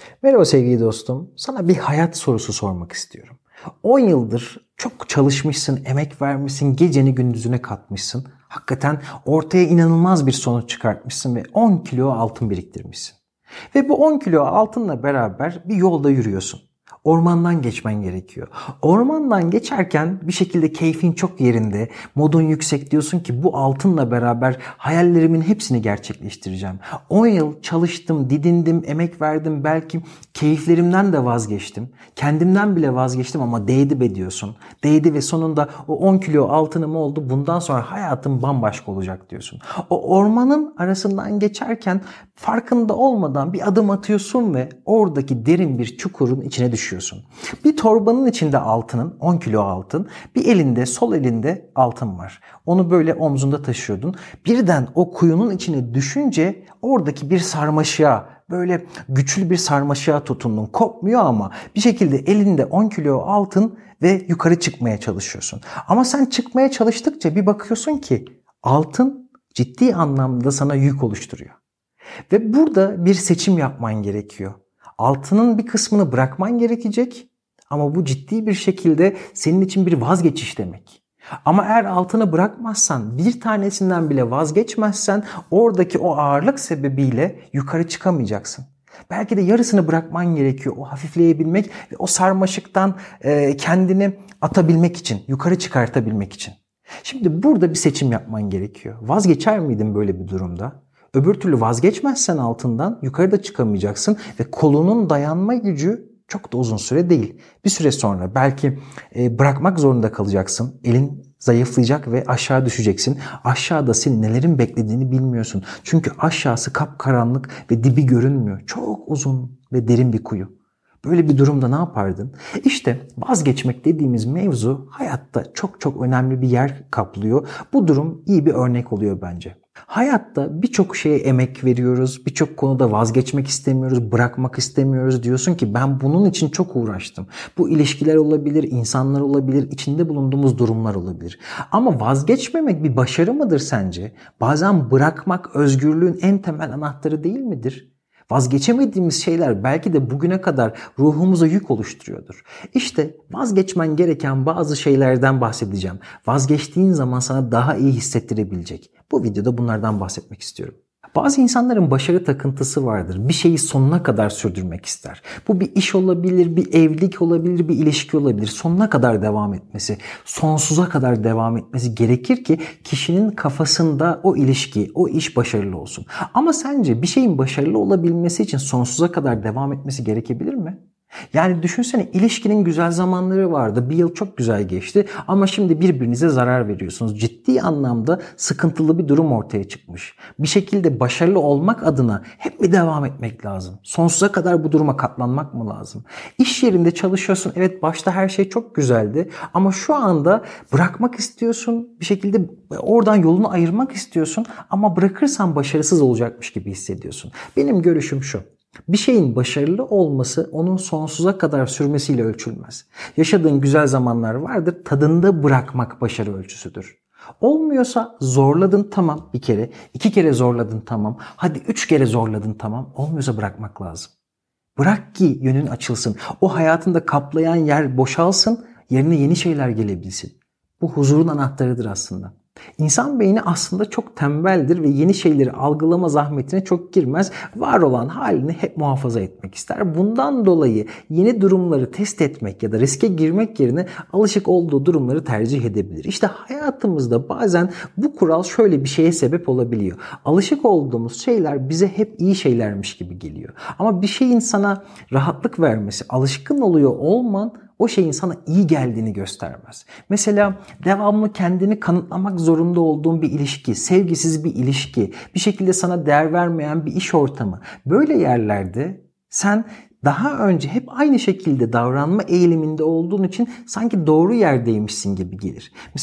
Merhaba sevgili dostum. Sana bir hayat sorusu sormak istiyorum. 10 yıldır çok çalışmışsın, emek vermişsin, geceni gündüzüne katmışsın. Hakikaten ortaya inanılmaz bir sonuç çıkartmışsın ve 10 kilo altın biriktirmişsin. Ve bu 10 kilo altınla beraber bir yolda yürüyorsun. Ormandan geçmen gerekiyor. Ormandan geçerken bir şekilde keyfin çok yerinde, modun yüksek, diyorsun ki bu altınla beraber hayallerimin hepsini gerçekleştireceğim. 10 yıl çalıştım, didindim, emek verdim, belki keyiflerimden de vazgeçtim. Kendimden bile vazgeçtim ama değdi be diyorsun. Değdi ve sonunda o 10 kilo altınım oldu. Bundan sonra hayatım bambaşka olacak diyorsun. O ormanın arasından geçerken farkında olmadan bir adım atıyorsun ve oradaki derin bir çukurun içine düşüyorsun. Bir torbanın içinde altının, 10 kilo altın, bir elinde, sol elinde altın var. Onu böyle omzunda taşıyordun. Birden o kuyunun içine düşünce oradaki bir sarmaşığa, böyle güçlü bir sarmaşığa tutundun. Kopmuyor ama bir şekilde elinde 10 kilo altın ve yukarı çıkmaya çalışıyorsun. Ama sen çıkmaya çalıştıkça bir bakıyorsun ki altın ciddi anlamda sana yük oluşturuyor. Ve burada bir seçim yapman gerekiyor. Altının bir kısmını bırakman gerekecek ama bu ciddi bir şekilde senin için bir vazgeçiş demek. Ama eğer altını bırakmazsan, bir tanesinden bile vazgeçmezsen oradaki o ağırlık sebebiyle yukarı çıkamayacaksın. Belki de yarısını bırakman gerekiyor o hafifleyebilmek ve o sarmaşıktan kendini atabilmek için, yukarı çıkartabilmek için. Şimdi burada bir seçim yapman gerekiyor. Vazgeçer miydin böyle bir durumda? Öbür türlü vazgeçmezsen altından yukarıda çıkamayacaksın ve kolunun dayanma gücü çok da uzun süre değil. Bir süre sonra belki bırakmak zorunda kalacaksın. Elin zayıflayacak ve aşağı düşeceksin. Aşağıda senin nelerin beklediğini bilmiyorsun. Çünkü aşağısı kapkaranlık ve dibi görünmüyor. Çok uzun ve derin bir kuyu. Böyle bir durumda ne yapardın? İşte vazgeçmek dediğimiz mevzu hayatta çok çok önemli bir yer kaplıyor. Bu durum iyi bir örnek oluyor bence. Hayatta birçok şeye emek veriyoruz, birçok konuda vazgeçmek istemiyoruz, bırakmak istemiyoruz. Diyorsun ki ben bunun için çok uğraştım. Bu ilişkiler olabilir, insanlar olabilir, içinde bulunduğumuz durumlar olabilir. Ama vazgeçmemek bir başarı mıdır sence? Bazen bırakmak özgürlüğün en temel anahtarı değil midir? Vazgeçemediğimiz şeyler belki de bugüne kadar ruhumuza yük oluşturuyordur. İşte vazgeçmen gereken bazı şeylerden bahsedeceğim. Vazgeçtiğin zaman sana daha iyi hissettirebilecek. Bu videoda bunlardan bahsetmek istiyorum. Bazı insanların başarı takıntısı vardır. Bir şeyi sonuna kadar sürdürmek ister. Bu bir iş olabilir, bir evlilik olabilir, bir ilişki olabilir. Sonuna kadar devam etmesi, sonsuza kadar devam etmesi gerekir ki kişinin kafasında o ilişki, o iş başarılı olsun. Ama sence bir şeyin başarılı olabilmesi için sonsuza kadar devam etmesi gerekebilir mi? Yani düşünsene, ilişkinin güzel zamanları vardı. Bir yıl çok güzel geçti ama şimdi birbirinize zarar veriyorsunuz. Ciddi anlamda sıkıntılı bir durum ortaya çıkmış. Bir şekilde başarılı olmak adına hep mi devam etmek lazım? Sonsuza kadar bu duruma katlanmak mı lazım? İş yerinde çalışıyorsun. Evet, başta her şey çok güzeldi ama şu anda bırakmak istiyorsun. Bir şekilde oradan yolunu ayırmak istiyorsun ama bırakırsan başarısız olacakmış gibi hissediyorsun. Benim görüşüm şu: bir şeyin başarılı olması onun sonsuza kadar sürmesiyle ölçülmez. Yaşadığın güzel zamanlar vardır, tadında bırakmak başarı ölçüsüdür. Olmuyorsa zorladın, tamam, bir kere, 2 kere zorladın, tamam, hadi 3 kere zorladın, tamam, olmuyorsa bırakmak lazım. Bırak ki yönün açılsın, o hayatında kaplayan yer boşalsın, yerine yeni şeyler gelebilsin. Bu huzurun anahtarıdır aslında. İnsan beyni aslında çok tembeldir ve yeni şeyleri algılama zahmetine çok girmez. Var olan halini hep muhafaza etmek ister. Bundan dolayı yeni durumları test etmek ya da riske girmek yerine alışık olduğu durumları tercih edebilir. İşte hayatımızda bazen bu kural şöyle bir şeye sebep olabiliyor. Alışık olduğumuz şeyler bize hep iyi şeylermiş gibi geliyor. Ama bir şeyin sana rahatlık vermesi, alışkın oluyor olman o şeyin sana iyi geldiğini göstermez. Mesela devamlı kendini kanıtlamak zorunda olduğun bir ilişki, sevgisiz bir ilişki, bir şekilde sana değer vermeyen bir iş ortamı. Böyle yerlerde sen daha önce hep aynı şekilde davranma eğiliminde olduğun için sanki doğru yerdeymişsin gibi gelir. Mesela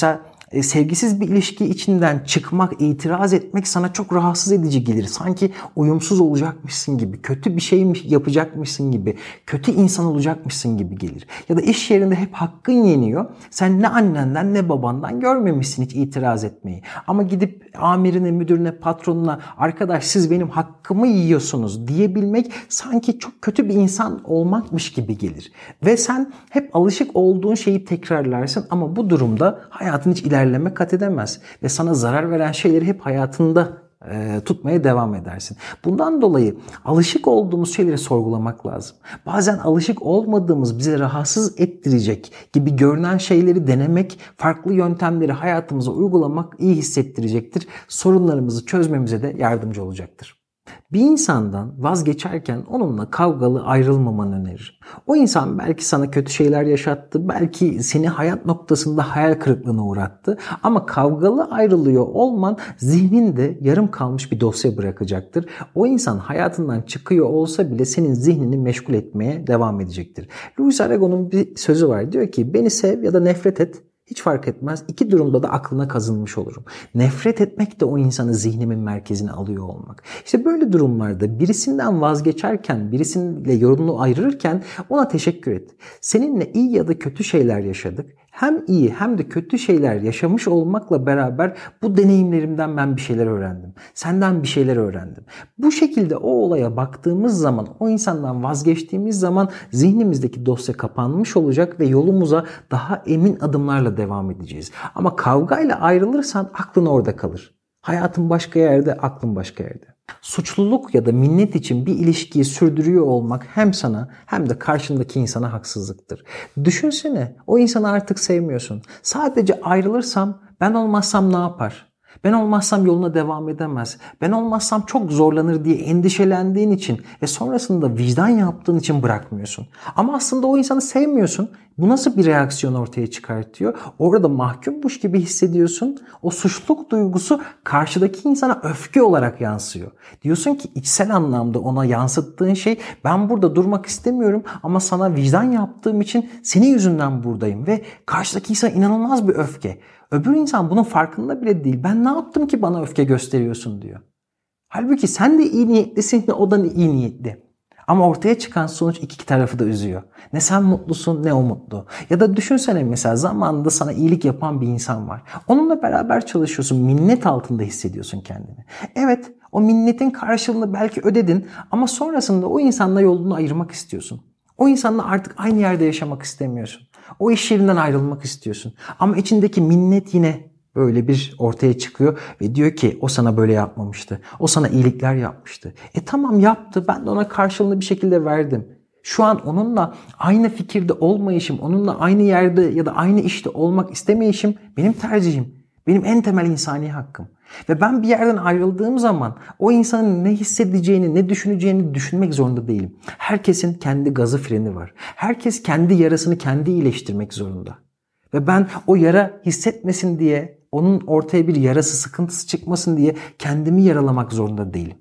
Sevgisiz bir ilişki içinden çıkmak, itiraz etmek sana çok rahatsız edici gelir. Sanki uyumsuz olacakmışsın gibi, kötü bir şey yapacakmışsın gibi, kötü insan olacakmışsın gibi gelir. Ya da iş yerinde hep hakkın yeniyor. Sen ne annenden ne babandan görmemişsin hiç itiraz etmeyi. Ama gidip amirine, müdürüne, patronuna arkadaş siz benim hakkımı yiyorsunuz diyebilmek sanki çok kötü bir insan olmakmış gibi gelir. Ve sen hep alışık olduğun şeyi tekrarlarsın ama bu durumda hayatın hiç ilerleme kat edemez. Ve sana zarar veren şeyleri hep hayatında tutmaya devam edersin. Bundan dolayı alışık olduğumuz şeyleri sorgulamak lazım. Bazen alışık olmadığımız, bize rahatsız ettirecek gibi görünen şeyleri denemek, farklı yöntemleri hayatımıza uygulamak iyi hissettirecektir. Sorunlarımızı çözmemize de yardımcı olacaktır. Bir insandan vazgeçerken onunla kavgalı ayrılmamanı öneririm. O insan belki sana kötü şeyler yaşattı, belki seni hayat noktasında hayal kırıklığına uğrattı ama kavgalı ayrılıyor olman zihninde yarım kalmış bir dosya bırakacaktır. O insan hayatından çıkıyor olsa bile senin zihnini meşgul etmeye devam edecektir. Louis Aragon'un bir sözü var, diyor ki beni sev ya da nefret et. Hiç fark etmez. İki durumda da aklına kazınmış olurum. Nefret etmek de o insanı zihnimin merkezine alıyor olmak. İşte böyle durumlarda birisinden vazgeçerken, birisiyle yolunu ayırırken ona teşekkür et. Seninle iyi ya da kötü şeyler yaşadık. Hem iyi hem de kötü şeyler yaşamış olmakla beraber bu deneyimlerimden ben bir şeyler öğrendim. Senden bir şeyler öğrendim. Bu şekilde o olaya baktığımız zaman, o insandan vazgeçtiğimiz zaman zihnimizdeki dosya kapanmış olacak ve yolumuza daha emin adımlarla devam edeceğiz. Ama kavgayla ayrılırsan aklın orada kalır. Hayatın başka yerde, aklın başka yerde. Suçluluk ya da minnet için bir ilişkiyi sürdürüyor olmak hem sana hem de karşındaki insana haksızlıktır. Düşünsene, o insanı artık sevmiyorsun. Sadece ayrılırsam, ben olmazsam ne yapar? Ben olmazsam yoluna devam edemez. Ben olmazsam çok zorlanır diye endişelendiğin için ve sonrasında vicdan yaptığın için bırakmıyorsun. Ama aslında o insanı sevmiyorsun. Bu nasıl bir reaksiyon ortaya çıkartıyor? Orada mahkummuş gibi hissediyorsun. O suçluluk duygusu karşıdaki insana öfke olarak yansıyor. Diyorsun ki içsel anlamda ona yansıttığın şey, ben burada durmak istemiyorum ama sana vicdan yaptığım için senin yüzünden buradayım ve karşıdaki insana inanılmaz bir öfke. Öbür insan bunun farkında bile değil. Ben ne yaptım ki bana öfke gösteriyorsun diyor. Halbuki sen de iyi niyetlisin ve o da iyi niyetli. Ama ortaya çıkan sonuç iki tarafı da üzüyor. Ne sen mutlusun ne o mutlu. Ya da düşünsene mesela zamanında sana iyilik yapan bir insan var. Onunla beraber çalışıyorsun. Minnet altında hissediyorsun kendini. Evet, o minnetin karşılığını belki ödedin ama sonrasında o insanla yolunu ayırmak istiyorsun. O insanla artık aynı yerde yaşamak istemiyorsun. O iş yerinden ayrılmak istiyorsun. Ama içindeki minnet yine böyle bir ortaya çıkıyor ve diyor ki o sana böyle yapmamıştı. O sana iyilikler yapmıştı. Tamam yaptı, ben de ona karşılığını bir şekilde verdim. Şu an onunla aynı fikirde olmayışım, onunla aynı yerde ya da aynı işte olmak istemeyişim benim tercihim. Benim en temel insani hakkım. Ve ben bir yerden ayrıldığım zaman o insanın ne hissedeceğini, ne düşüneceğini düşünmek zorunda değilim. Herkesin kendi gazı freni var. Herkes kendi yarasını kendi iyileştirmek zorunda. Ve ben o yara hissetmesin diye, onun ortaya bir yarası, sıkıntısı çıkmasın diye kendimi yaralamak zorunda değilim.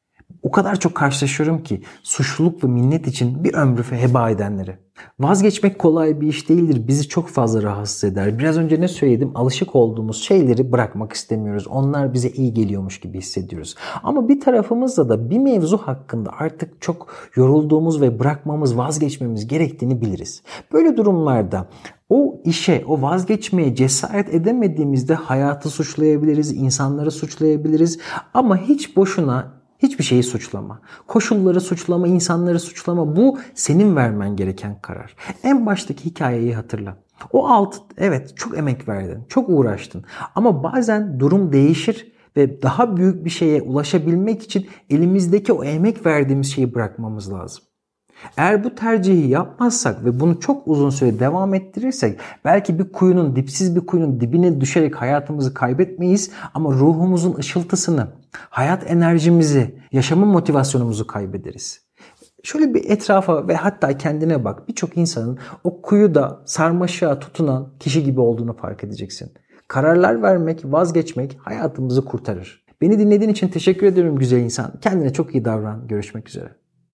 O kadar çok karşılaşıyorum ki suçluluk ve minnet için bir ömrü heba edenleri. Vazgeçmek kolay bir iş değildir. Bizi çok fazla rahatsız eder. Biraz önce ne söyledim? Alışık olduğumuz şeyleri bırakmak istemiyoruz. Onlar bize iyi geliyormuş gibi hissediyoruz. Ama bir tarafımızda da bir mevzu hakkında artık çok yorulduğumuz ve bırakmamız, vazgeçmemiz gerektiğini biliriz. Böyle durumlarda o işe, o vazgeçmeye cesaret edemediğimizde hayatı suçlayabiliriz, insanları suçlayabiliriz. Ama hiç boşuna hiçbir şeyi suçlama. Koşulları suçlama, insanları suçlama. Bu senin vermen gereken karar. En baştaki hikayeyi hatırla. Evet çok emek verdin, çok uğraştın. Ama bazen durum değişir ve daha büyük bir şeye ulaşabilmek için elimizdeki o emek verdiğimiz şeyi bırakmamız lazım. Eğer bu tercihi yapmazsak ve bunu çok uzun süre devam ettirirsek belki dipsiz bir kuyunun dibine düşerek hayatımızı kaybetmeyiz ama ruhumuzun ışıltısını, hayat enerjimizi, yaşama motivasyonumuzu kaybederiz. Şöyle bir etrafa ve hatta kendine bak. Birçok insanın o kuyuda sarmaşığa tutunan kişi gibi olduğunu fark edeceksin. Kararlar vermek, vazgeçmek hayatımızı kurtarır. Beni dinlediğin için teşekkür ederim güzel insan. Kendine çok iyi davran. Görüşmek üzere.